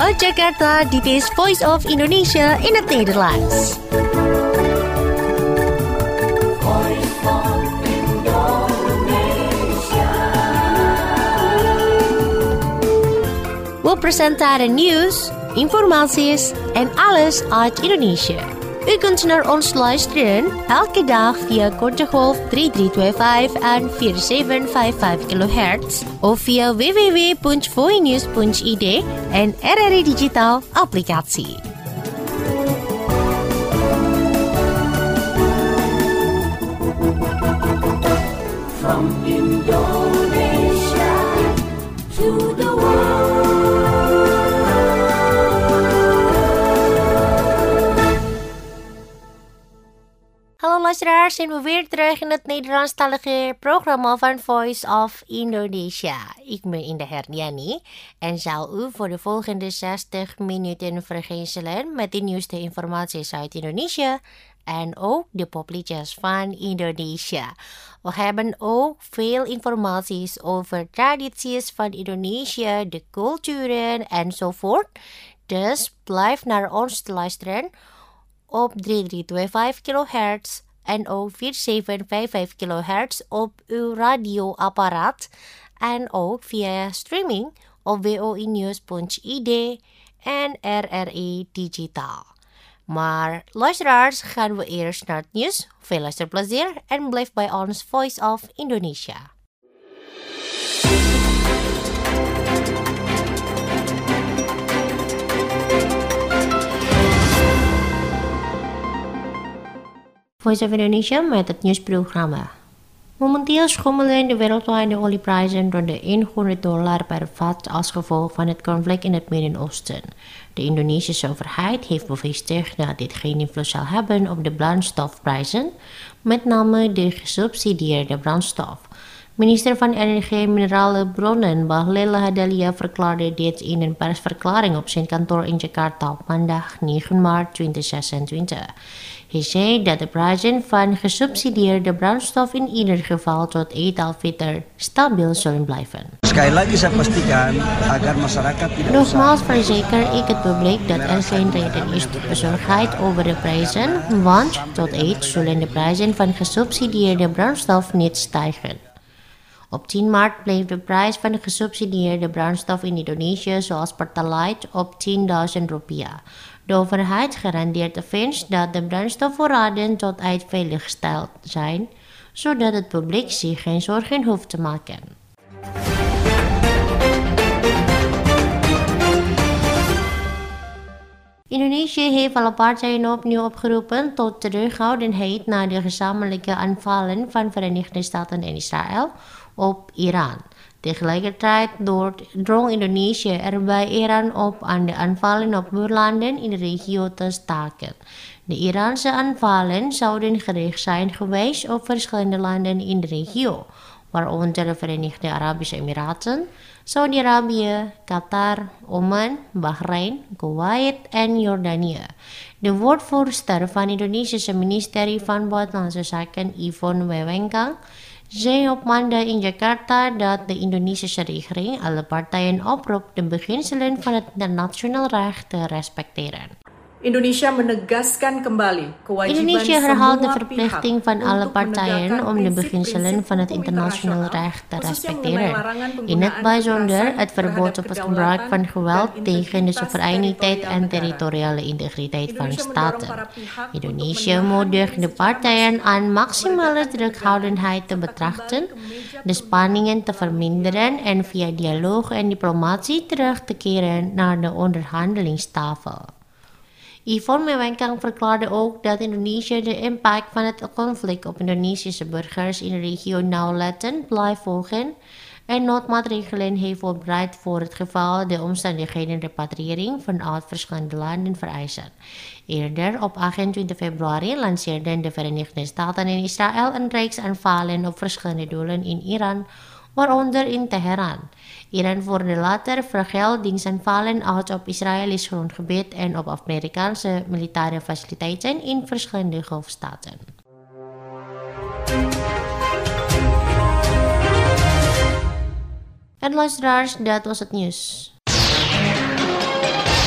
Uit Jakarta, dit is Voice of Indonesia in het Nederlands. We presenteren nieuws, informaties en alles uit Indonesië. U kunt naar ons luisteren elke dag via korte golf 3325 en 4755 kHz of via www.voinews.id en RRI Digital applicatie. From Indonesia to the world. Hallo luisteraars, zijn we weer terug in het Nederlandstalige programma van Voice of Indonesia. Ik ben Indah Herdiani en zal u voor de volgende 60 minuten vergezellen met de nieuwste informaties uit Indonesië en ook de popliedjes van Indonesië. We hebben ook veel informaties over tradities van Indonesië, de culturen enzovoort. Dus blijf naar ons te luisteren op 3325 kHz en ook 4755 kHz op uw radioapparaat en ook via streaming op voinews.id en RRI Digital. Maar luisteraars, gaan we eerst naar het nieuws. Veel luisterplezier en blijf bij ons Voice of Indonesia. Voice of Indonesia met het nieuwsprogramma. Momenteel schommelen de wereldwijde olieprijzen rond de $100 per vat als gevolg van het conflict in het Midden-Oosten. De Indonesische overheid heeft bevestigd dat dit geen invloed zal hebben op de brandstofprijzen, met name de gesubsidieerde brandstof. Minister van Energie en Minerale Bronnen Bahlil Lahadalia verklaarde dit in een persverklaring op zijn kantoor in Jakarta op maandag 9 maart 2026. Hij zei dat de prijzen van gesubsidieerde brandstof in ieder geval tot Eid al-Fitr stabiel zullen blijven. Nogmaals verzeker ik het publiek dat er geen reden is tot bezorgdheid over de prijzen, want tot Eid zullen de prijzen van gesubsidieerde brandstof niet stijgen. Op 10 maart bleef de prijs van de gesubsidieerde brandstof in Indonesië zoals Pertalite op $10.000. De overheid garandeert de winst dat de brandstofvoorraden tot Eid veiliggesteld zijn, zodat het publiek zich geen zorgen hoeft te maken. Indonesië heeft alle partijen opnieuw opgeroepen tot terughoudendheid na de gezamenlijke aanvallen van Verenigde Staten en Israël op Iran. Tegelijkertijd drong Indonesië er bij Iran op aan de aanvallen op buurlanden in de regio te staken. De Iraanse aanvallen zouden gericht zijn geweest op verschillende landen in de regio, waaronder de Verenigde Arabische Emiraten, Saudi-Arabië, Qatar, Oman, Bahrein, Kuwait en Jordanië. De woordvoerster van het Indonesische ministerie van Buitenlandse Zaken, Yvonne Wewengkang, zei op maandag in Jakarta dat de Indonesische regering alle partijen oproept de beginselen van het internationaal recht te respecteren. Indonesia menegaskan kembali kewajiban Indonesië herhaalt de verplichting van alle partijen om de beginselen van het internationaal recht te respecteren. In het bijzonder het verbod op het gebruik van geweld tegen de soevereiniteit en territoriale integriteit van staten. Indonesië moedigt de partijen aan maximale terughoudendheid te betrachten, de spanningen te verminderen en via dialoog en diplomatie terug te keren naar de onderhandelingstafel. Yvonne Wewengkang verklaarde ook dat Indonesië de impact van het conflict op Indonesische burgers in de regio nauwlettend blijft volgen en noodmaatregelen heeft voorbereid voor het geval de omstandigheden repatriëring vanuit verschillende landen vereisen. Eerder op 28 februari lanceerden de Verenigde Staten en Israël een reeks aanvallen op verschillende doelen in Iran, waaronder in Teheran. Iran voerde later vergeldingsaanvallen uit op Israëlisch grondgebied en op Amerikaanse militaire faciliteiten in verschillende golfstaten. En luisteraars, dat was het nieuws.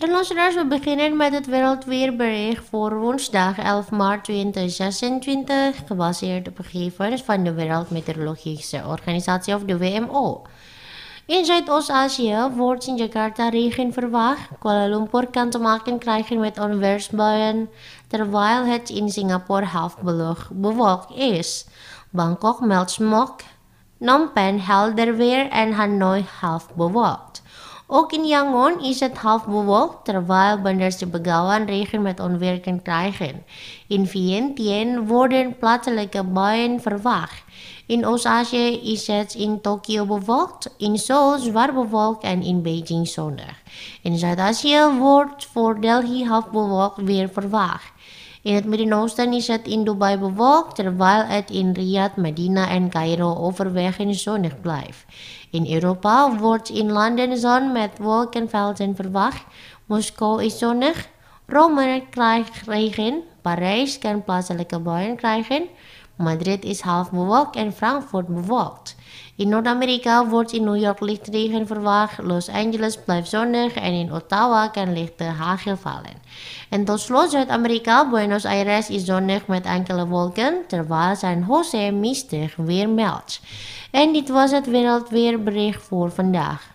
En luisteraars, we beginnen met het wereldweerbericht voor woensdag 11 maart 2026, gebaseerd op gegevens van de Wereldmeteorologische Organisatie of de WMO. In Zuidoost-Azië wordt in Jakarta regen verwacht. Kuala Lumpur kan te maken krijgen met onweersbuien, terwijl het in Singapore half bewolkt is. Bangkok meldt smog, Phnom Penh helder weer en Hanoi half bewolkt. Ook in Yangon is het half bewolkt, terwijl Bandar Begawan regen met onweer kan krijgen. In Vientiane worden plaatselijke buien verwacht. In Oost-Azië is het in Tokio bewolkt, in Seoul zwaar bewolkt en in Beijing zonnig. In Zuid-Azië wordt voor Delhi half bewolkt weer verwacht. In het Midden-Oosten is het in Dubai bewolkt, terwijl het in Riyadh, Medina en Cairo overwegend zonnig blijft. In Europa wordt in Londen zon met wolkenvelden verwacht. Moskou is zonnig. Rome krijgt regen. Parijs kan plaatselijke buien krijgen. Madrid is half bewolkt en Frankfurt bewolkt. In Noord-Amerika wordt in New York licht regen verwacht. Los Angeles blijft zonnig en in Ottawa kan lichte hagel vallen. En tot slot Zuid-Amerika, Buenos Aires is zonnig met enkele wolken, terwijl San Jose mistig weer meldt. En dit was het wereldweerbericht voor vandaag.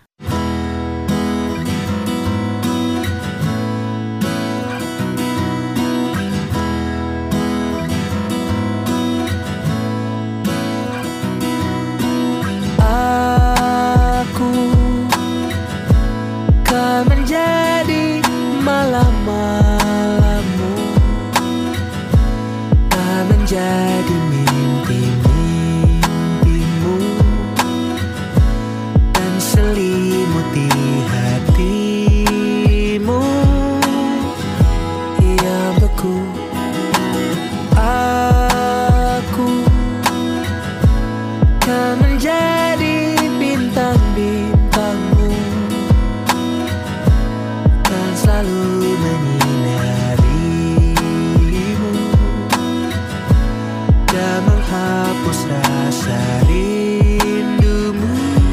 Aku kan menjadi malam-malammu, kan menjadi mimpi-mimpimu, dan selimuti hatimu yang beku. Aku kan menjadi bintang-bintangmu, kan selalu menyinarimu dan menghapus rasa rindumu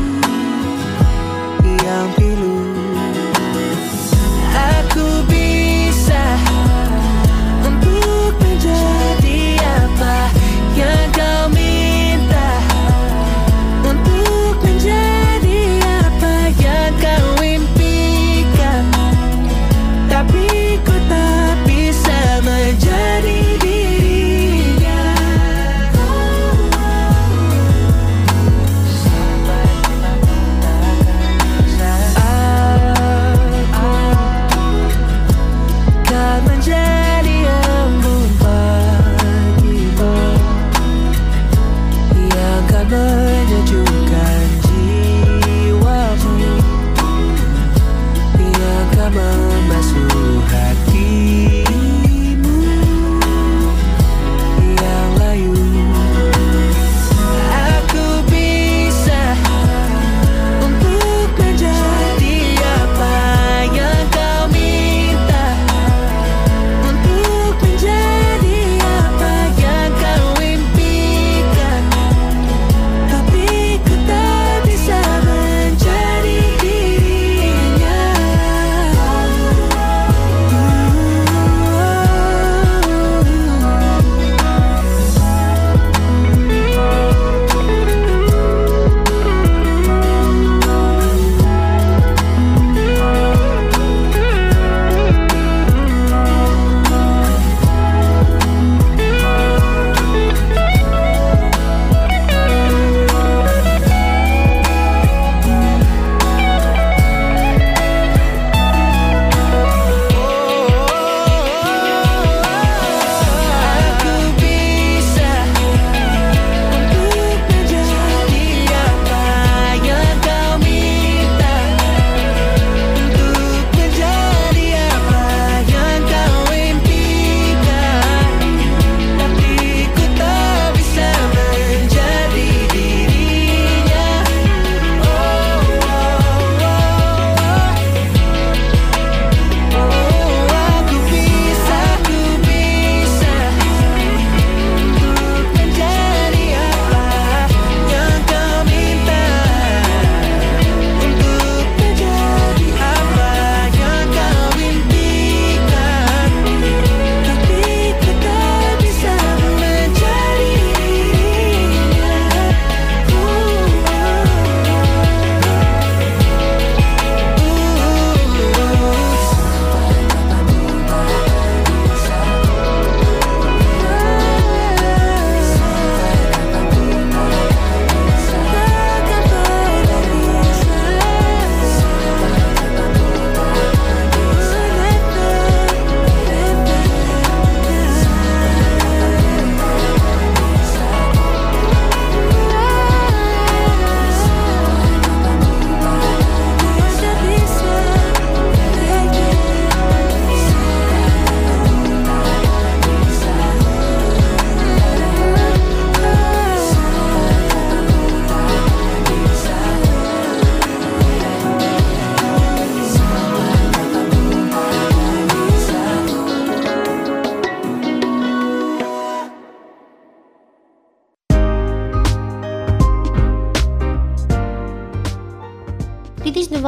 yang pilu. Aku bisa untuk menjadi apa yang kau minta, untuk menjadi apa yang kau impikan.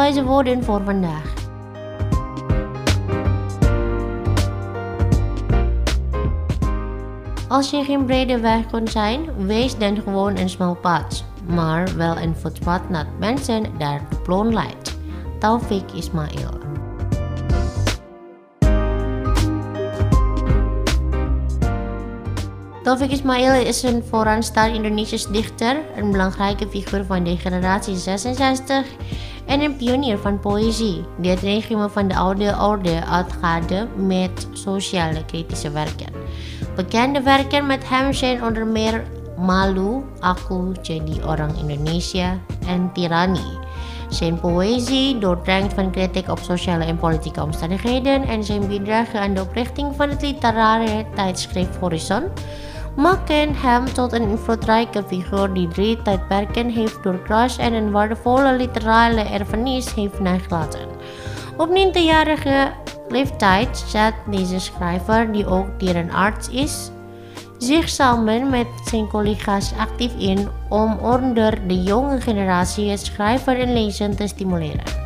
wijze woorden voor vandaag. Als je geen brede weg kon zijn, wees dan gewoon een smal pad, maar wel een voetpad naar mensen daar de ploon leidt. Taufik Ismail. Taufik Ismail is een vooraanstaand Indonesisch dichter, een belangrijke figuur van de generatie 66 en een pionier van poëzie, die het regime van de oude orde uitgaande met sociale kritische werken. Bekende werken met hem zijn onder meer Malu, Aku Jadi Orang Indonesia en Tirani. Zijn poëzie doordrenkt van kritiek op sociale en politieke omstandigheden en zijn bijdrage aan de oprichting van het literaire tijdschrift Horizon maken hem tot een invloedrijke figuur die 3 tijdperken heeft doorkruist en een waardevolle literaire erfenis heeft nagelaten. Op 9-jarige leeftijd zet deze schrijver, die ook dierenarts is, zich samen met zijn collega's actief in om onder de jonge generatie het schrijven en lezen te stimuleren.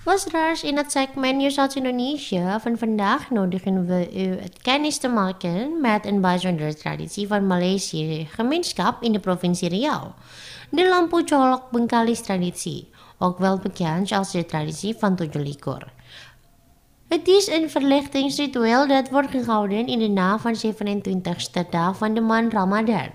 Luisteraars, in het segment Nieuws uit Indonesië van vandaag nodigen we u het kennis te maken met een bijzondere traditie van Maleisië gemeenschap in de provincie Riau. De lampu colok Bengkalis traditie, ook wel bekend als de traditie van Tujuh Likur. Het is een verlichtingsritueel dat wordt gehouden in de nacht van 27e dag van de maand Ramadan.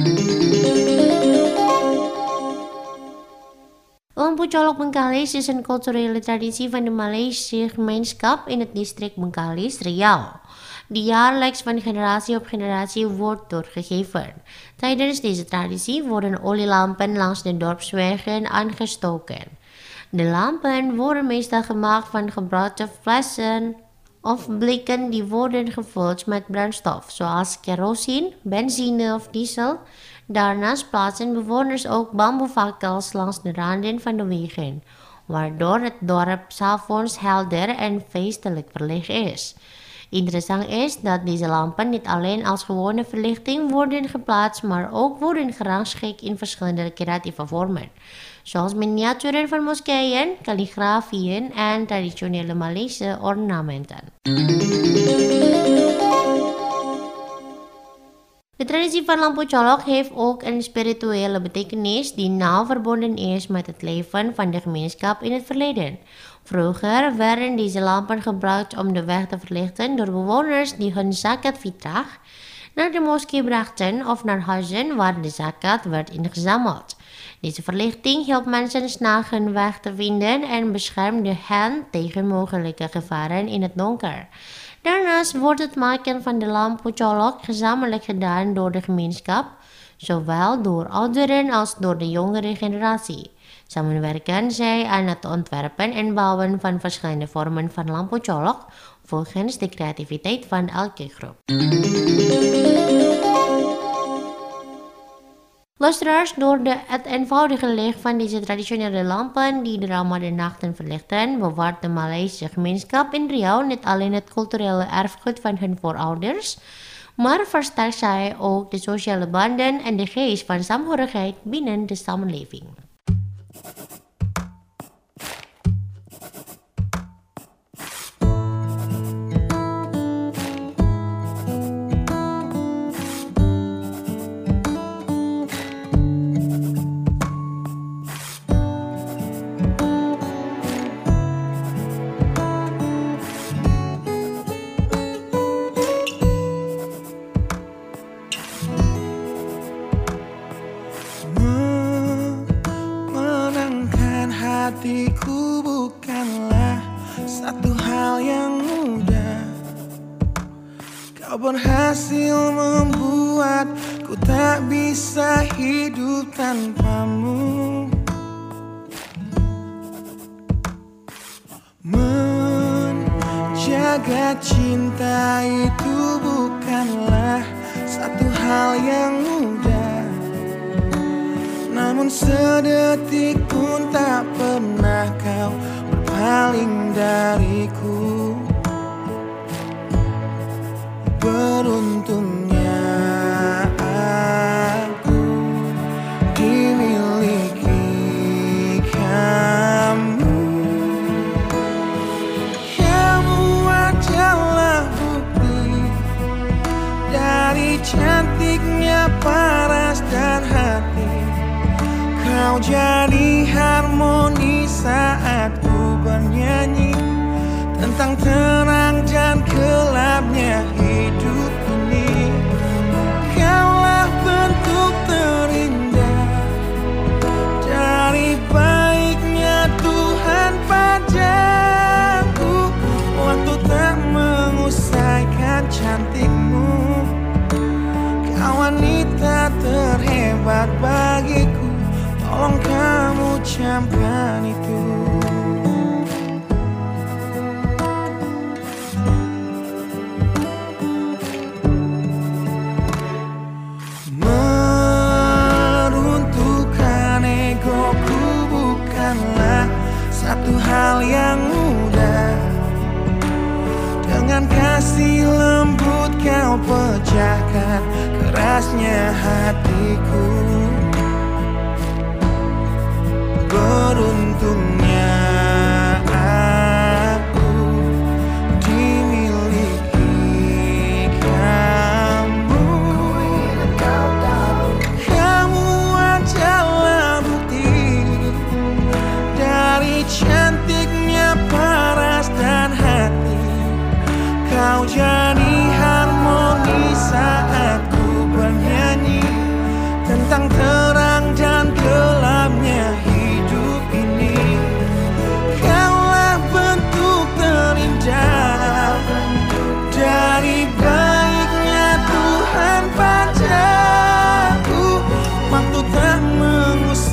Lampu colok Bengkalis is een culturele traditie van de Maleisische gemeenschap in het district Bengkalis, Riau, die jaarlijks van generatie op generatie wordt doorgegeven. Tijdens deze traditie worden olielampen langs de dorpswegen aangestoken. De lampen worden meestal gemaakt van gebroken flessen of blikken die worden gevuld met brandstof, zoals kerosine, benzine of diesel. Daarnaast plaatsen bewoners ook bamboefakkels langs de randen van de wegen, waardoor het dorp 's avonds helder en feestelijk verlicht is. Interessant is dat deze lampen niet alleen als gewone verlichting worden geplaatst, maar ook worden gerangschikt in verschillende creatieve vormen, zoals miniaturen van moskeeën, kalligrafieën en traditionele Maleisische ornamenten. De traditie van lampu colok heeft ook een spirituele betekenis die nauw verbonden is met het leven van de gemeenschap in het verleden. Vroeger werden deze lampen gebruikt om de weg te verlichten door bewoners die hun zakat fitrah naar de moskee brachten of naar huizen waar de zakat werd ingezameld. Deze verlichting hielp mensen snel hun weg te vinden en beschermde hen tegen mogelijke gevaren in het donker. Daarnaast wordt het maken van de lampu colok gezamenlijk gedaan door de gemeenschap, zowel door ouderen als door de jongere generatie. Samen werken zij aan het ontwerpen en bouwen van verschillende vormen van lampu colok volgens de creativiteit van elke groep. Luisteraars, door het eenvoudige licht van deze traditionele lampen die de Ramadan-nachten verlichten, bewaart de Maleisische gemeenschap in Riau niet alleen het culturele erfgoed van hun voorouders, maar versterkt zij ook de sociale banden en de geest van saamhorigheid binnen de samenleving. Hatiku bukanlah satu hal yang mudah. Kau berhasil membuatku tak bisa hidup tanpamu. Menjaga cinta itu bukanlah satu hal yang mudah. Namun sedetik pun tak pernah kau berpaling dariku. Beruntungnya aku dimiliki kamu. Kamu adalah bukti dari cantiknya paras dan hati. Kau jadi harmoni saat ku bernyanyi tentang terang dan gelapnya hidup ini. Kaulah bentuk terindah dari baiknya Tuhan padaku. Waktu tak mengusaikan cantikmu. Kau wanita terhebat bagiku. Tolong kamu camkan itu. Meruntuhkan egoku bukanlah satu hal yang mudah. Dengan kasih lembut kau pecahkan kerasnya hatiku. Beruntungnya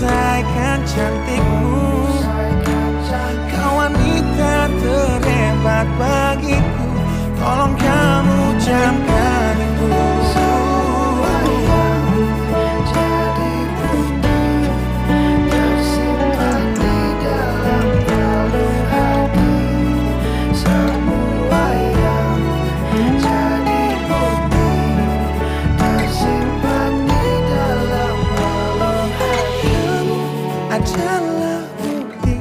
menyelesaikan cantikmu. Kau wanita terhebat bagiku, tolong kamu camkan itu. Jadi putih tersimpan di dalam palung hati. Semua yang jadi putih tersimpan di dalam palung hati. Adalah bukti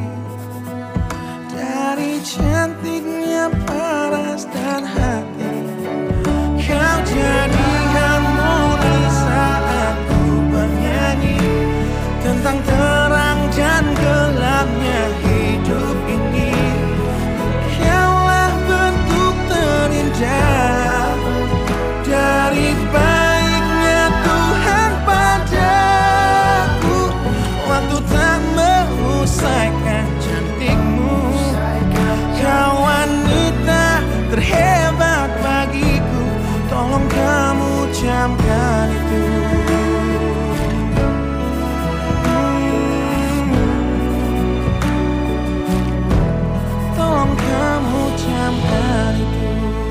dari cantiknya paras dan hati. Kau jadi harmoni saat ku bernyanyi tentang terang dan gelapnya hidup ini. Kaulah bentuk terindah dari baiknya Tuhan padaku. Waktu tak mengusaikan cantikmu. Kau wanita terhebat bagiku, tolong kamu camkan itu. Tolong kamu camkan itu.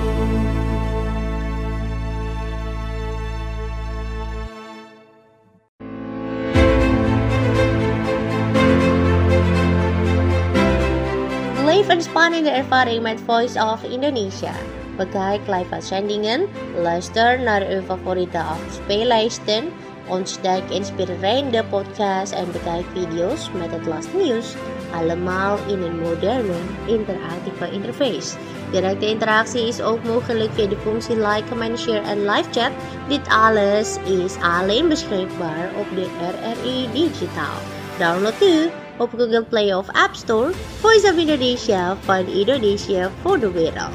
Beleef en spannende ervaring met Voice of Indonesia. Bekijk live uitzendingen, luister naar uw favoriete afspeellijsten, ontdek inspirerende podcasts en bekijk video's met het laatste nieuws. Allemaal in een moderne, interactieve interface. Directe interactie is ook mogelijk via de functie like, comment, share en live chat. Dit alles is alleen beschikbaar op de RRI Digitaal. Download nu op Google Play of App Store. Voice of Indonesia van Indonesia voor de wereld.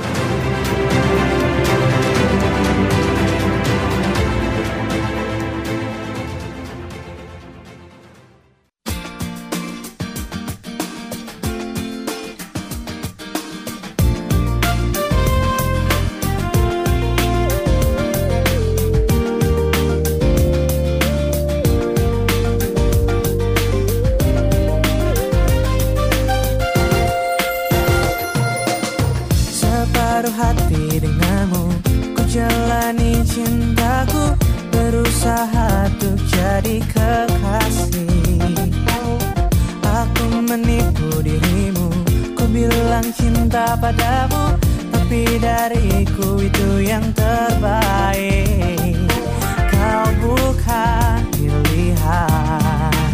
Cintaku berusaha untuk jadi kekasih. Aku menipu dirimu, ku bilang cinta padamu, tapi dariku itu yang terbaik. Kau bukan pilihan,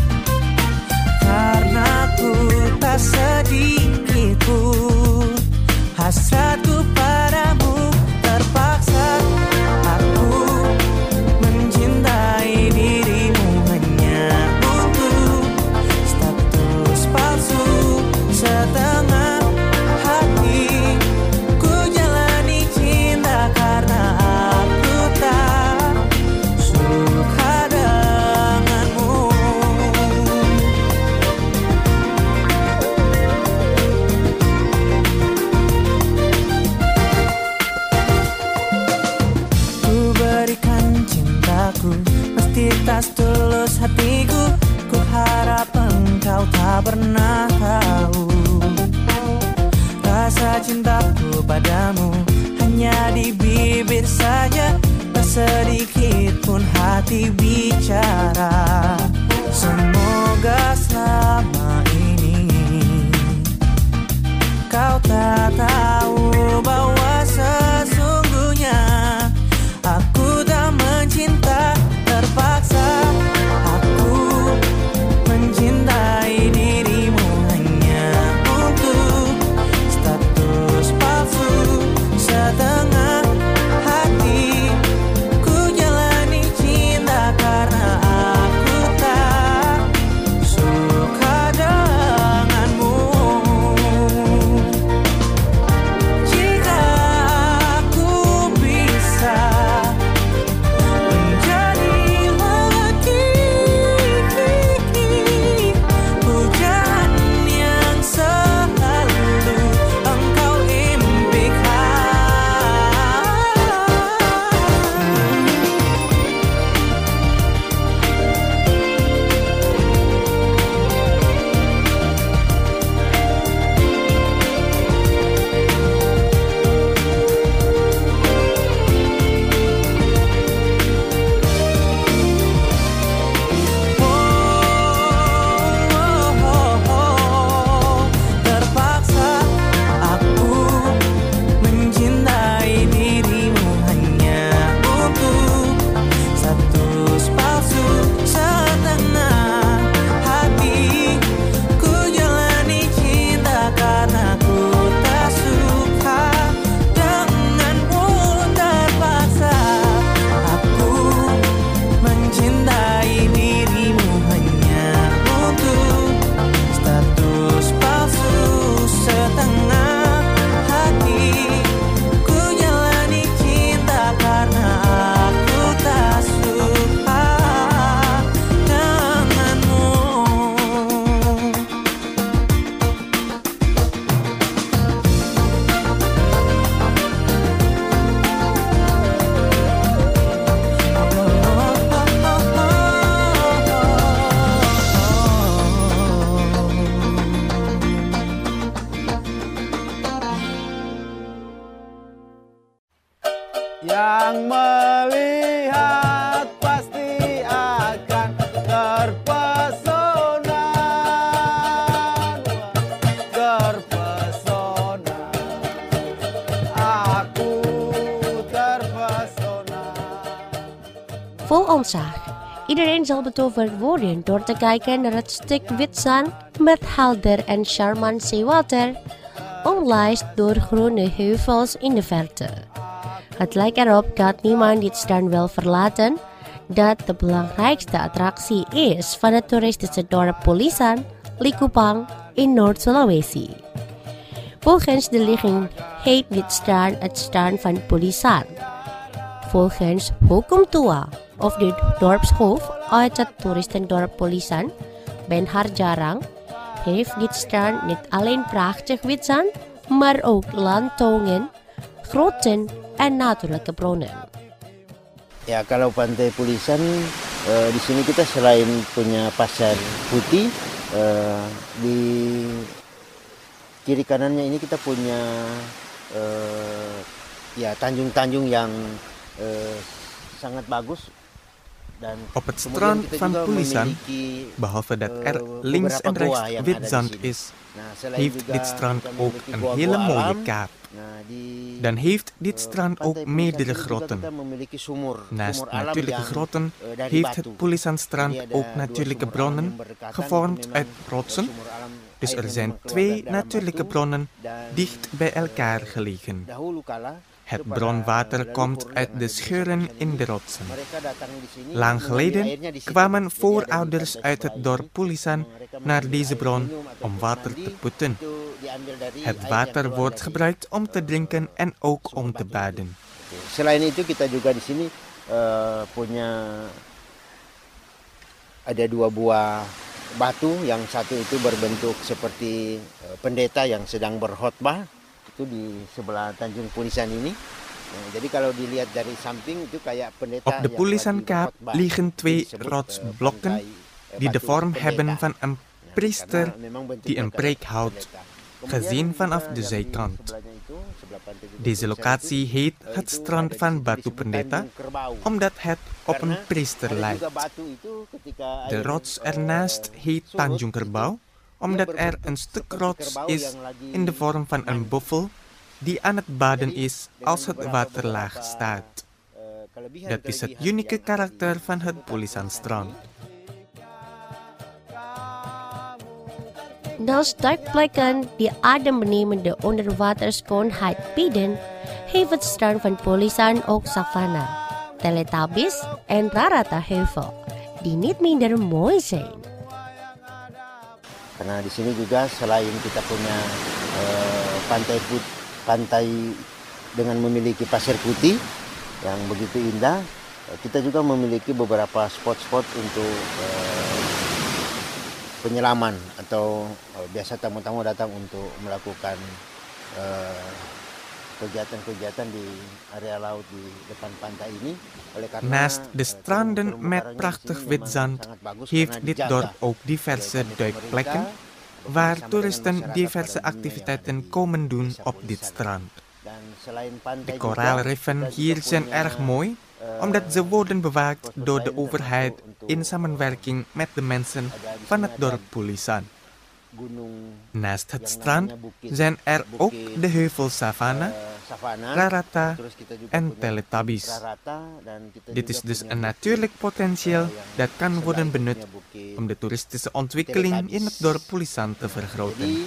karena ku tak sedikit pun hasratku padamu terpaksa. Aku mencintai dirimu hanya untuk status palsu. Setengah hati ku jalani cinta karena aku tak suka denganmu. Pasti tak tulus hatiku, ku harap engkau tak pernah tahu. Rasa cintaku padamu hanya di bibir saja, tak sedikit pun hati bicara. Semoga selama ini kau tak tahu bahwa sesungguhnya aku tak mencinta terpaksa. Aku mencintai dirimu hanya untuk status palsu. Setengah hati ku jalani cinta karena aku ontzag. Iedereen zal betoverd worden door te kijken naar het stuk wit zand met helder en charmant zeewater, omlijst door groene heuvels in de verte. Het lijkt erop dat niemand dit strand wil verlaten, dat de belangrijkste attractie is van het toeristische dorp Pulisan, Likupang in Noord-Sulawesi. Volgens de ligging heet dit strand het strand van Pulisan. Volgens Hukum Tua of de dorpshoofd uit het toeristendorp Pulisan, Ben Harjarang, heeft dit strand niet alleen prachtig wit zand, maar ook landtongen, grotten en natuurlijke bronnen. Ya, kalau Pantai Pulisan, di sini kita selain punya pasir putih, di kiri kanannya ini kita punya ya tanjung-tanjung yang sangat bagus. Op het strand van Pulisan, behalve dat er links en rechts wit zand is, heeft dit strand ook een hele mooie kaap. Dan heeft dit strand ook meerdere grotten. Naast natuurlijke grotten heeft het Pulisan-strand ook natuurlijke bronnen, gevormd uit rotsen. Dus er zijn 2 natuurlijke bronnen dicht bij elkaar gelegen. Het bronwater komt uit de scheuren in de rotsen. Lang geleden kwamen voorouders uit het dorp Pulisan naar deze bron om water te putten. Het water wordt gebruikt om te drinken en ook om te baden. Selain itu kita juga di sini punya ada 2 buah batu, yang satu itu berbentuk seperti pendeta yang sedang berkhotbah. Itu di sebelah Tanjung Pulisan ini. Jadi kalau dilihat dari samping itu kayak pendeta. Op de Pulisan-kaap liggen 2 rotsblokken die de vorm hebben van een priester die een preek houdt, gezien vanaf de zijkant. Deze locatie heet het strand van Batu Pendeta, omdat het op een priester lijkt. De rots ernaast heet Tanjung Kerbau, omdat er een stuk rots is in de vorm van een buffel die aan het baden is als het water laag staat. Dat is het unieke karakter van het Pulisan-strand. Naast duikplekken die adembenemende onderwaterschoonheid bieden, heeft het strand van Pulisan ook savanna, Teletubbies en Rarata-heuvel, die niet minder mooi zijn. Karena di sini juga selain kita punya pantai dengan memiliki pasir putih yang begitu indah, kita juga memiliki beberapa spot-spot untuk penyelaman atau biasa tamu-tamu datang untuk melakukan kegiatan-kegiatan di area laut di depan pantai ini. Naast de stranden met prachtig wit zand heeft dit dorp ook diverse duikplekken waar toeristen diverse activiteiten komen doen op dit strand. De koraalriffen hier zijn erg mooi, omdat ze worden bewaakt door de overheid in samenwerking met de mensen van het dorp Pulisan. Naast het strand zijn er ook de heuvels Savana, Rarata en Teletubbies. Dit is dus een natuurlijk potentieel dat kan worden benut om de toeristische ontwikkeling in het dorp Pulisan te vergroten.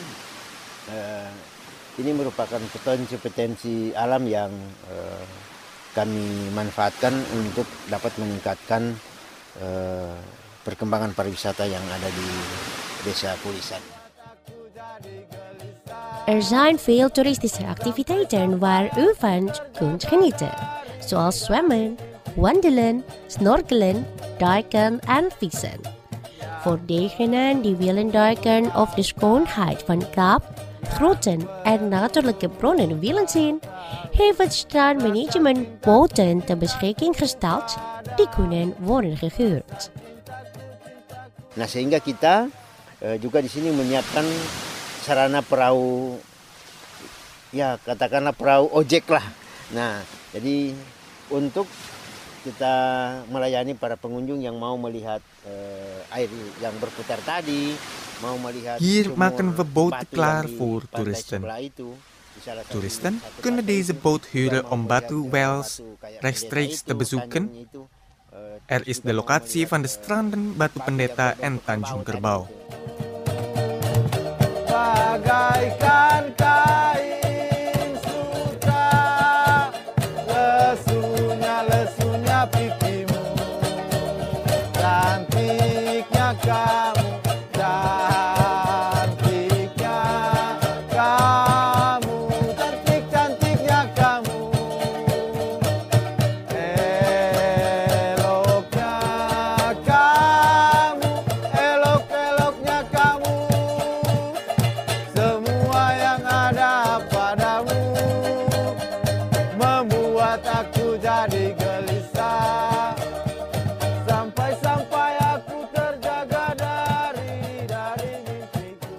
Ini merupakan potensi alam yang kami manfaatkan untuk dapat meningkatkan perkembangan pariwisata yang ada di Desa Pulisan. Er zijn veel toeristische activiteiten waar u van kunt genieten, zoals zwemmen, wandelen, snorkelen, duiken en vissen. Voor degenen die willen duiken of de schoonheid van kaap, grotten en natuurlijke bronnen willen zien, heeft het strandmanagement boten ter beschikking gesteld die kunnen worden gehuurd. Nah, sehingga kita juga di sini menyiapkan sarana perahu, ya katakanlah perahu ojek lah. Nah, jadi untuk kita melayani para pengunjung yang mau melihat air yang berputar tadi, mau melihat. Hier maken we boten klaar voor toeristen. Toeristen kunnen deze boot huren om Batu Wells rechtstreeks te bezoeken. is de locatie van de stranden Batu Pendeta en Tanjung Kerbau. Bagaikan kain sutra, lesunya pipimu, cantiknya kamu, cantiknya kamu, eloknya kamu, semua yang ada padamu membuat aku jadi gelisah, sampai aku terjaga dari mimpiku.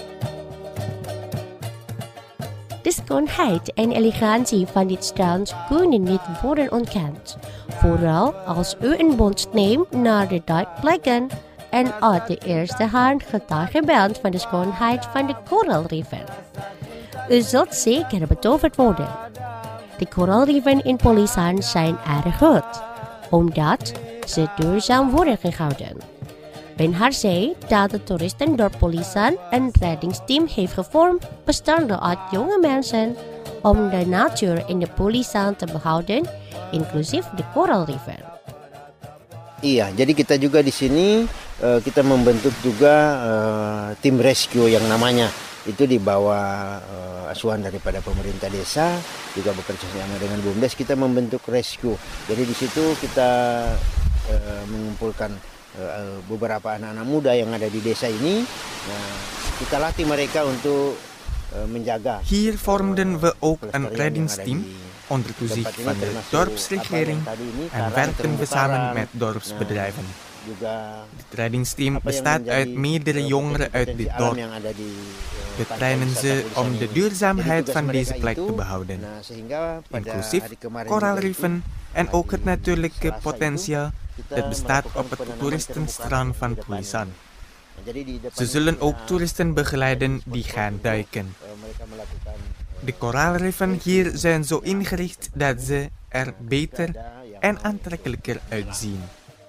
De schoonheid en elegantie van dit strand kunnen niet worden ontkend. Vooral als u een boot neemt naar de duikplekken en uit de eerste hand getuige bent van de schoonheid van de koraalriffen. U zult zeker betoverd worden. De koraalriffen in Polisan zijn erg goed, omdat ze duurzaam worden gehouden. Benhar zei dat het toeristendorp Polisan een reddingsteam heeft gevormd bestaande uit jonge mensen om de natuur in de Polisan te behouden, inclusief de koraalriffen. Iya, jadi kita juga di sini kita membentuk juga tim rescue yang namanya itu di bawah asuhan daripada pemerintah desa, juga bekerja sama dengan BUMDes, kita membentuk rescue. Jadi di situ kita mengumpulkan beberapa anak-anak muda yang ada di desa ini. Nah, kita latih mereka untuk menjaga. Hier vormden we ook een reddingsteam onder toezicht van de dorpsregering en werken we samen met dorpsbedrijven. Dit reddingsteam bestaat uit meerdere jongeren uit dit dorp. We trainen ze om de duurzaamheid van deze plek te behouden, inclusief koraalriffen en ook het natuurlijke potentieel dat bestaat op het toeristenstrand van Pulisan. Ze zullen ook toeristen begeleiden die gaan duiken. De koraalriffen hier zijn zo ingericht dat ze er beter en aantrekkelijker uitzien.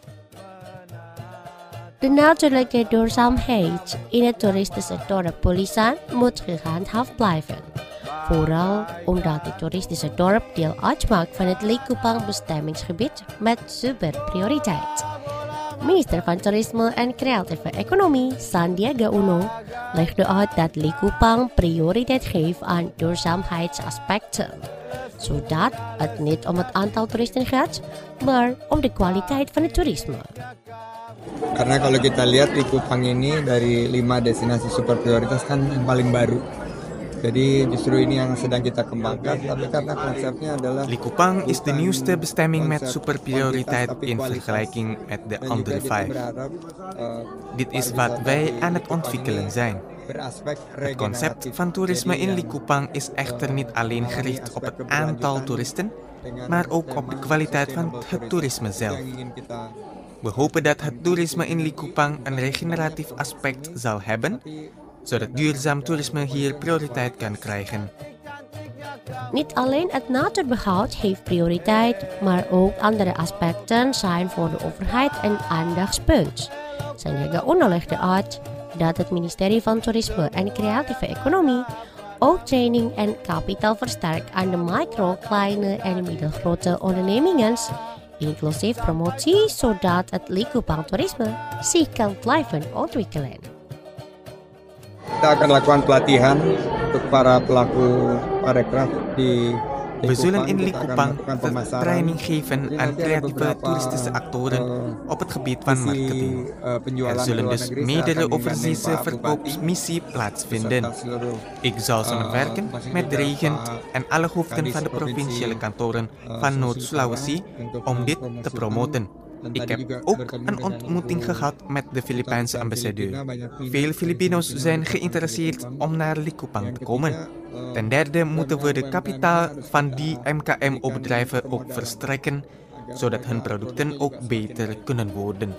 De natuurlijke duurzaamheid in het toeristische dorp Pulisan moet gehandhaafd blijven. Vooral omdat het toeristische dorp deel uitmaakt van het Likupang bestemmingsgebied met superprioriteit. Minister van Toerisme en Creatieve Economie Sandiaga Uno legde uit dat Likupang prioriteit geeft aan duurzaamheidsaspecten, zodat het niet om het aantal toeristen gaat, maar om de kwaliteit van het toerisme. Karena kalau kita lihat Likupang ini dari 5 destinasi super prioritas kan yang paling baru. Jadi justru ini yang sedang kita kembangkan, tapi karena konsepnya adalah Likupang is de nieuwste bestemming met superprioriteit in vergelijking met de andere 5. Dit is wat wij aan het ontwikkelen zijn. Het concept van toerisme in Likupang is echter niet alleen gericht op het aantal toeristen, maar ook op de kwaliteit van het toerisme zelf. We hopen dat het toerisme in Likupang een regeneratief aspect zal hebben, zodat duurzaam toerisme hier prioriteit kan krijgen. Niet alleen het natuurbehoud heeft prioriteit, maar ook andere aspecten zijn voor de overheid een aandachtspunt. Sandiaga Uno legde uit dat het ministerie van Toerisme en Creatieve Economie ook training en kapitaal versterkt aan de micro, kleine en middelgrote ondernemingen, inclusief promotie, zodat het Likupang toerisme zich kan blijven ontwikkelen. kita akan lakukan pelatihan untuk para pelaku parekraf di We zullen in Likupang training geven aan creatieve toeristische actoren op het gebied van marketing. Er zullen dus meerdere overzeese verkoopsmissie plaatsvinden. Ik zal samenwerken met de regent en alle hoofden van de provinciale kantoren van Noord-Sulawesi om dit te promoten. Ik heb ook een ontmoeting gehad met de Filipijnse ambassadeur. Veel Filipino's zijn geïnteresseerd om naar Likupang te komen. Ten derde moeten we de kapitaal van die MKMO-bedrijven ook verstrekken, zodat hun producten ook beter kunnen worden.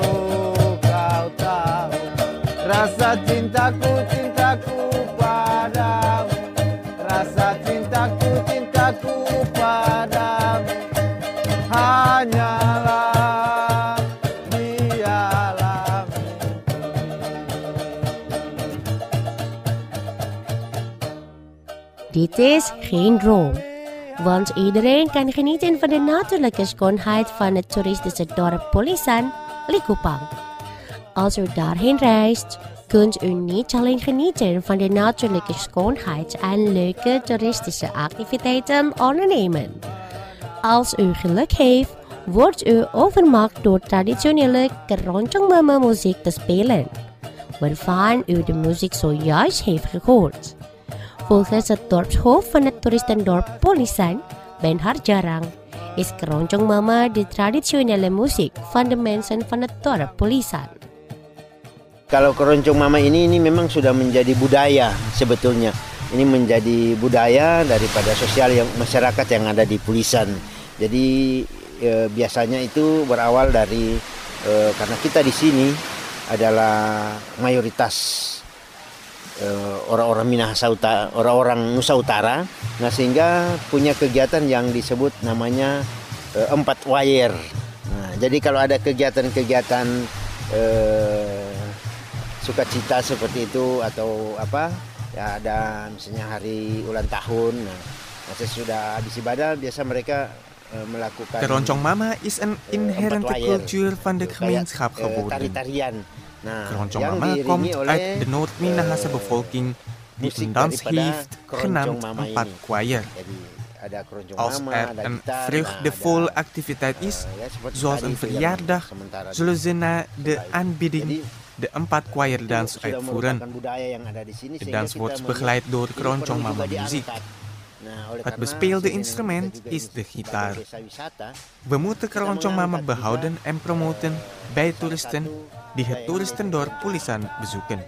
Rasa cintaku, cintaku padamu. Het is geen droom, want iedereen kan genieten van de natuurlijke schoonheid van het toeristische dorp Pulisan, Likupang. Als u daarheen reist, kunt u niet alleen genieten van de natuurlijke schoonheid en leuke toeristische activiteiten ondernemen. Als u geluk heeft, wordt u overmaakt door traditionele Keroncong Mama muziek te spelen, waarvan u de muziek zojuist heeft gehoord. Volgens het dorpshoofd van het toeristendorp Pulisan, Ben Harjarang, is Keroncong Mama de traditionele muziek van de mensen van het dorp Pulisan. Kalau Keroncong Mama ini memang sudah menjadi budaya sebetulnya. Ini menjadi budaya daripada sosial yang masyarakat yang ada di Pulisan. Jadi biasanya itu berawal dari karena kita di sini adalah mayoritas orang-orang Minahasa Utara, orang-orang Nusa Utara. Nah, sehingga punya kegiatan yang disebut namanya empat wayer. Nah, jadi kalau ada kegiatan-kegiatan sukacita seperti itu atau apa ya, ada misalnya hari ulang tahun. Nah, sesudah habis ibadah biasa mereka melakukan Keroncong Mama is een inherente cultuur van de gemeenschap geworden. Tari-tarian. Nah, Keroncong Mama komt uit de Noord-Minahasa bevolking die een dans heeft genaamd empat choir. Als er een vreugdevolle activiteit is, zoals een verjaardag, zullen ze na de aanbieding de empat choir dans uitvoeren. De dans wordt begeleid door Keroncong Mama muziek. Het bespeelde instrument is de gitaar. We moeten Keroncong Mama behouden en promoten bij toeristen die het toeristendorp Pulisan bezoeken.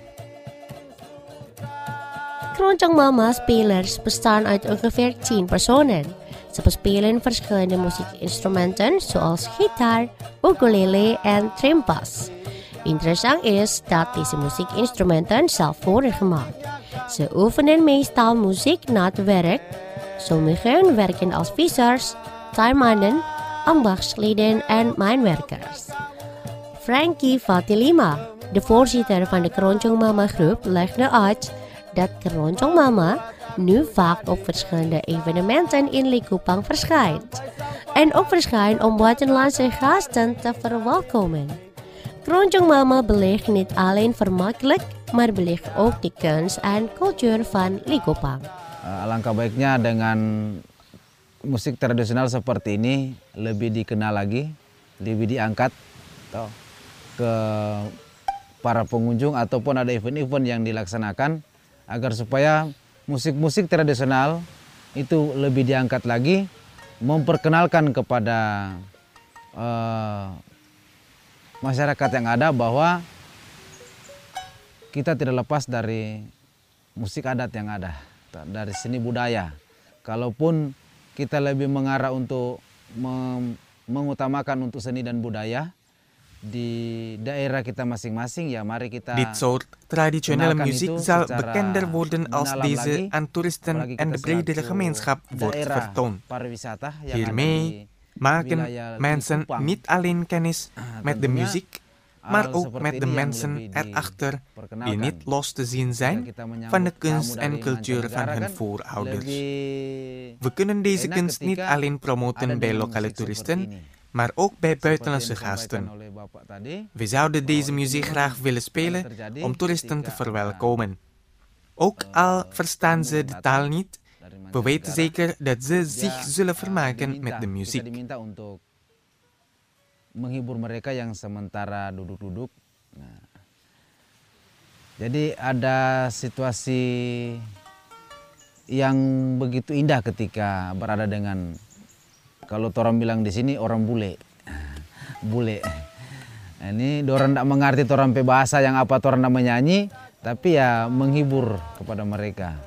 Keroncong Mama spelers bestaan uit ongeveer 10 personen. Ze bespelen verschillende muziekinstrumenten zoals gitaar, ukulele en trompas. Interessant is dat deze muziekinstrumenten zelf worden gemaakt. Ze oefenen meestal muziek na het werk. Sommigen werken als vissers, tuinmannen, ambachtsleden en mijnwerkers. Frankie Fatilima, de voorzitter van de Keroncong Mama groep, legde uit dat Keroncong Mama nu vaak op verschillende evenementen in Likupang verschijnt. En ook verschijnt om buitenlandse gasten te verwelkomen. Keroncong Mama belegt niet alleen vermakkelijk, maar belegt ook de kunst en cultuur van Likupang. Alangkah baiknya dengan musik tradisional seperti ini lebih dikenal lagi, lebih diangkat ke para pengunjung ataupun ada event-event yang dilaksanakan agar supaya musik-musik tradisional itu lebih diangkat lagi, memperkenalkan kepada masyarakat yang ada bahwa kita tidak lepas dari musik adat yang ada, dari seni budaya. Kalaupun kita lebih mengarah untuk mengutamakan untuk seni dan budaya di daerah kita masing-masing, ya mari kita. Dit soort traditionele muziek zal bekender worden als deze aan toeristen en de bredere gemeenschap wordt vertoond. Hiermee maken mensen niet alleen kennis met de muziek, maar ook met de mensen erachter die niet los te zien zijn van de kunst en cultuur van hun voorouders. We kunnen deze kunst niet alleen promoten bij lokale toeristen, maar ook bij buitenlandse gasten. We zouden deze muziek graag willen spelen om toeristen te verwelkomen. Ook al verstaan ze de taal niet, we weten zeker dat ze zich zullen vermaken met de muziek. Menghibur mereka yang sementara duduk-duduk. Nah, jadi ada situasi yang begitu indah ketika berada dengan, kalau orang bilang di sini orang bule. Bule. Nah, ini orang tidak mengerti orang pe bahasa yang apa orang tidak menyanyi, tapi ya menghibur kepada mereka.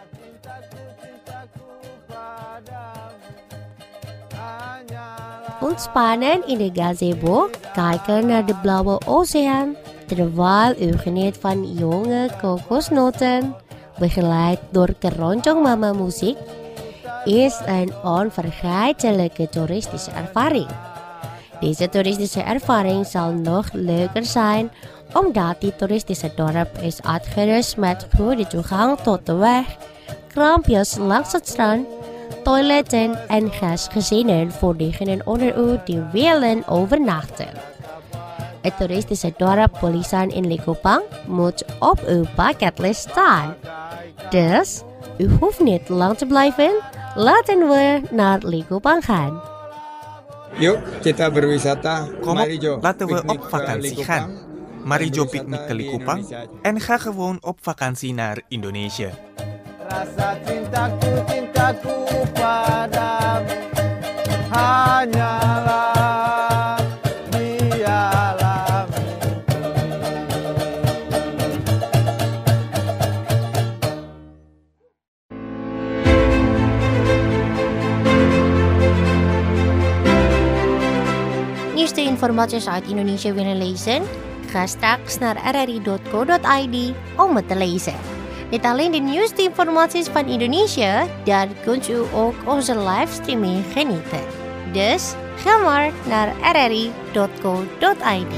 Ontspannen in de gazebo, kijken naar de blauwe oceaan, terwijl u geniet van jonge kokosnoten, begeleid door Keroncong Mama muziek, is een onvergetelijke toeristische ervaring. Deze toeristische ervaring zal nog leuker zijn, omdat dit toeristische dorp is uitgerust met goede toegang tot de weg, kraampjes langs het strand, toiletten en gastgezinnen voor diegenen onder u die willen overnachten. Het toeristische dorp Pulisan in Likupang moet op uw bucketlist staan. Dus, u hoeft niet lang te blijven. Laten we naar Likupang gaan. Yuk, kita berwisata. Kom Mari op, Jo, laten we piknik op ke vakantie Likupang. gaan. Mari Jo Untuk piknik wisata ke di Likupang Indonesia. en ga gewoon op vakantie naar Indonesië. Rasa cintaku, cintaku padamu hanyalah di alam Nieuwste informaties uit Indonesië willen lezen? Ga straks naar rri.co.id om het te lezen. Niet alleen de nieuwste informaties van Indonesië, daar kunt u ook onze livestreaming genieten. Dus ga maar naar rri.co.id.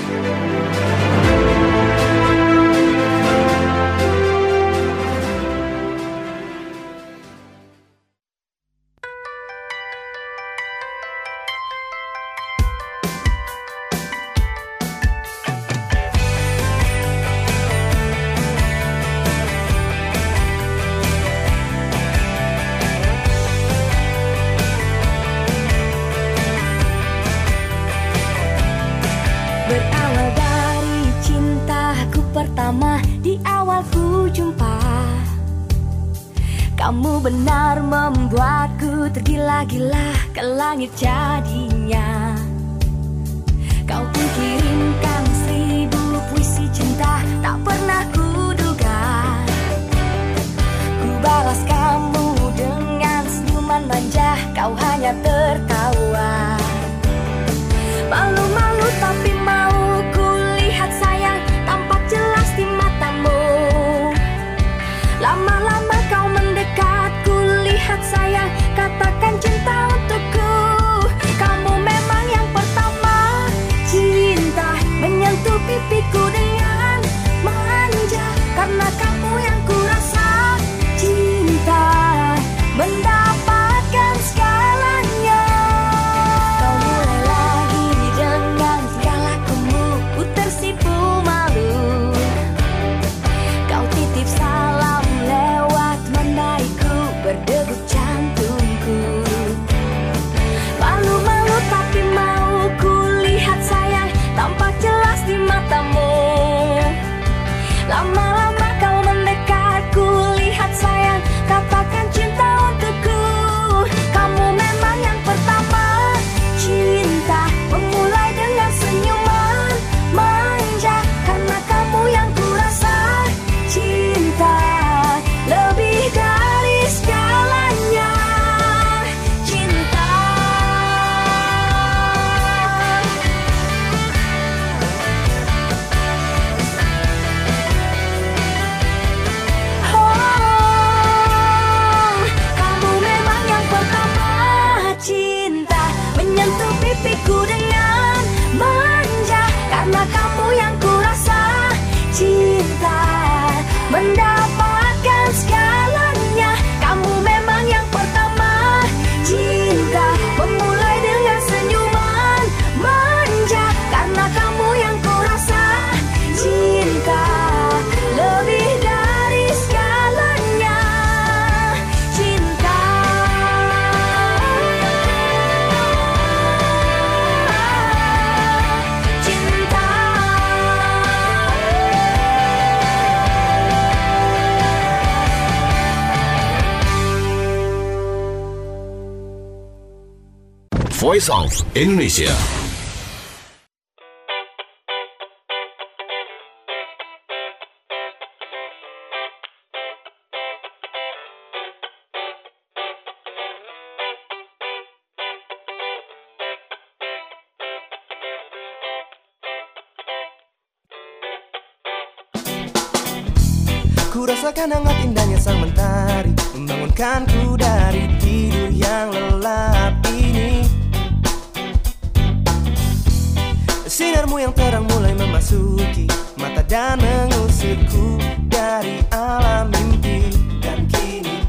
Berawal dari cintaku pertama di awal ku jumpa, kamu benar membuatku tergila-gila ke langit jadinya. Kau pun kirimkan 1000 puisi cinta tak pernah kuduga. Ku balas kamu dengan senyuman manja, kau hanya tertawa. Malu-malu tapi mau kulihat sayang, tampak jelas di matamu. Lama-lama kau mendekat, kulihat sayang, katakan cinta untukku. Kamu memang yang pertama, cinta menyentuh pipiku dengan manja. Karena kamu yang kurasa, cinta mendapatkan segalanya. Kau mulai lagi dengan segala kamu, ku tersipu malu. Kau titip salam lewat mandaiku, berdegup jantungku. Malu-malu tapi mau kulihat sayang, tampak jelas di matamu. Lama-lama kau mendekat, kulihat sayang, katakan cinta untukku. Kamu memang yang pertama, cinta memulai dengan senyuman manja. Karena kamu yang kurasa, cinta lebih dari segalanya. Cinta, oh, kamu memang yang pertama, cinta menyentuh pipiku dengan manja. Karena kamu yang kurasa, cinta mendapatkan segalanya. Kamu memang yang pertama, cinta memulai dengan senyuman manja. Karena kamu yang kurasa, cinta lebih dari segalanya. Cinta, cinta. Voice of Indonesia. Ku rasakan hangat indahnya sang mentari, membangunkanku dari tidur yang lelap ini. Sinarmu yang terang mulai memasuki mata dan mengusirku dari alam mimpi. Dan kini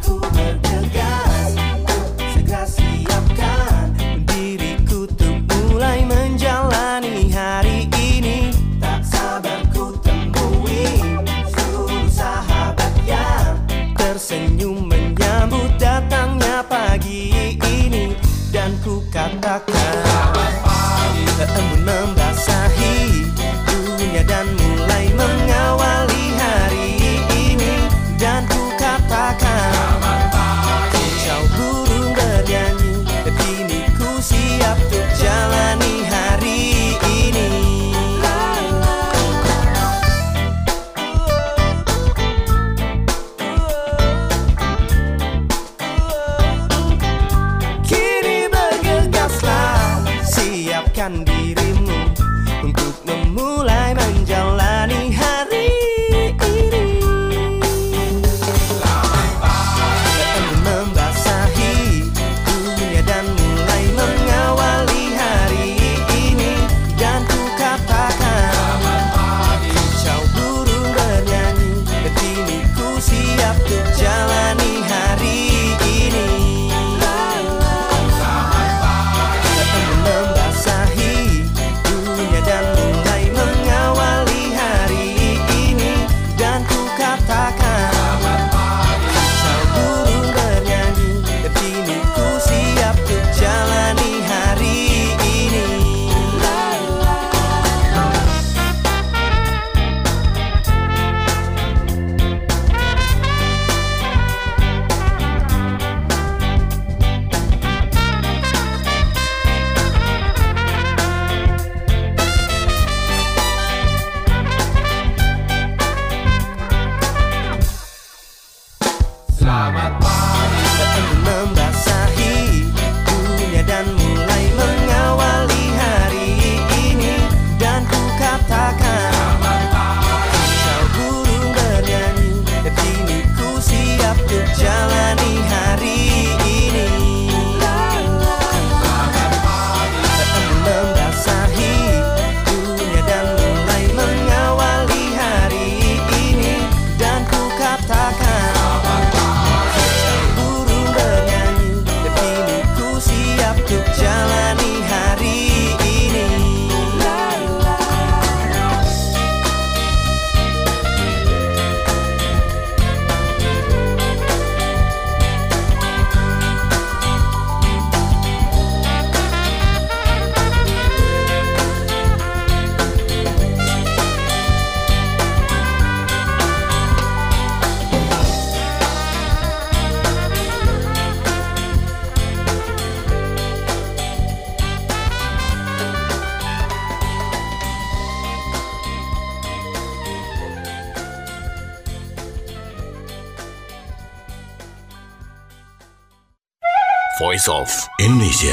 Voice of Indonesia.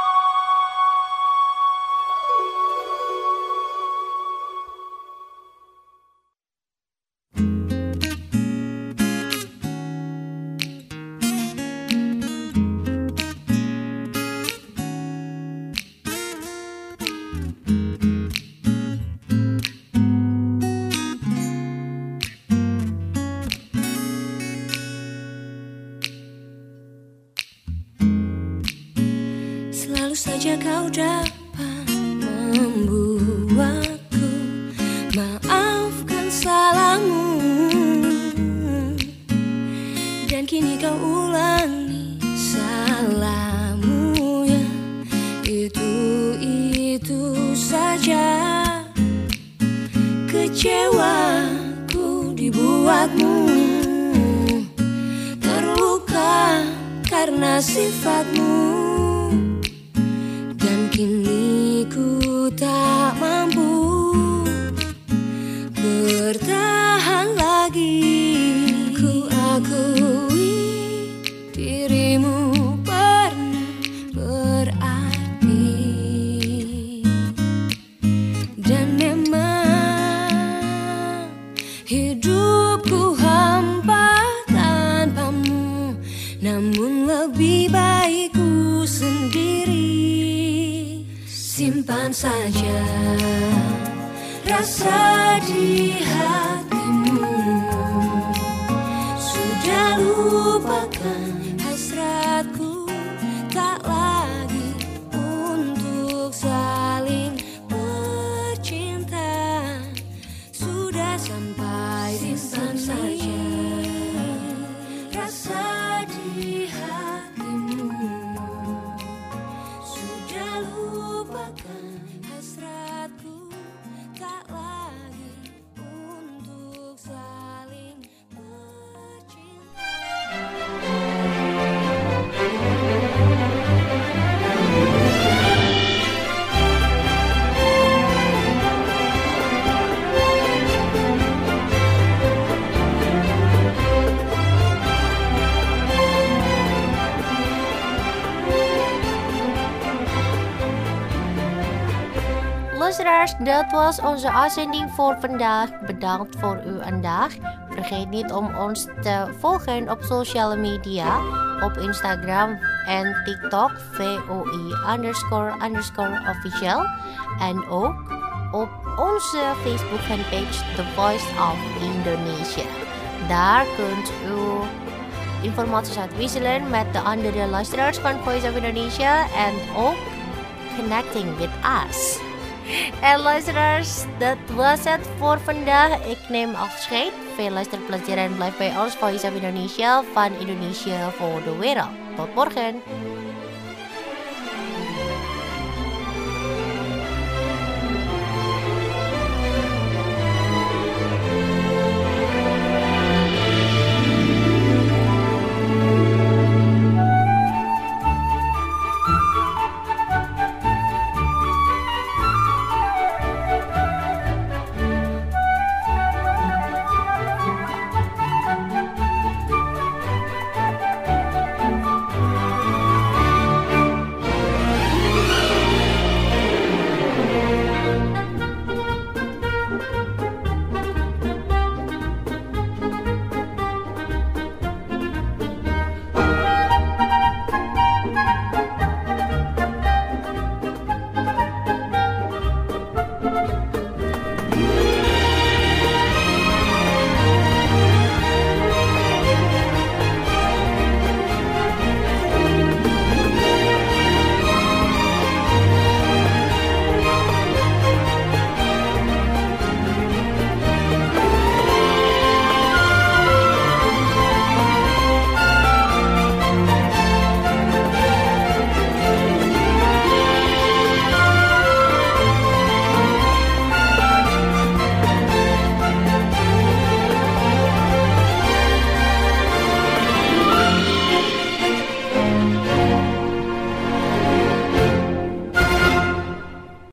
Selalu saja kau dapat membuatku maafkan salahmu, dan kini kau ulangi salahmu ya, itu saja. Kecewaku dibuatmu, terluka karena sifatmu. Kini ku tak mampu bertahan lagi. Ku akui dirimu pernah berarti, dan memang hidupku hampa tanpamu. Namun lebih baik ku sendiri. Simpan saja rasa di hatimu, sudah lupakan hasratku, tak lagi untuk saling bercinta. Sudah sampai di sini rasa di hatimu, sudah lupakan hasratku, tak lagi untuk saling bercinta. Luisteraars, dat was onze uitzending voor vandaag. Bedankt voor uw aandacht. Vergeet niet om ons te volgen op sociale media. Op Instagram en TikTok VOI__official. En ook op onze Facebook fanpage The Voice of Indonesia. Daar kunt u informaties uitwisselen met de andere luisteraars van Voice of Indonesia. En ook connecting with us. En luisteraars, dat was het voor vandaag. Ik neem afscheid. Veel luisterplezier en blijf bij ons Voice of Indonesia van Indonesia voor de wereld. Tot morgen.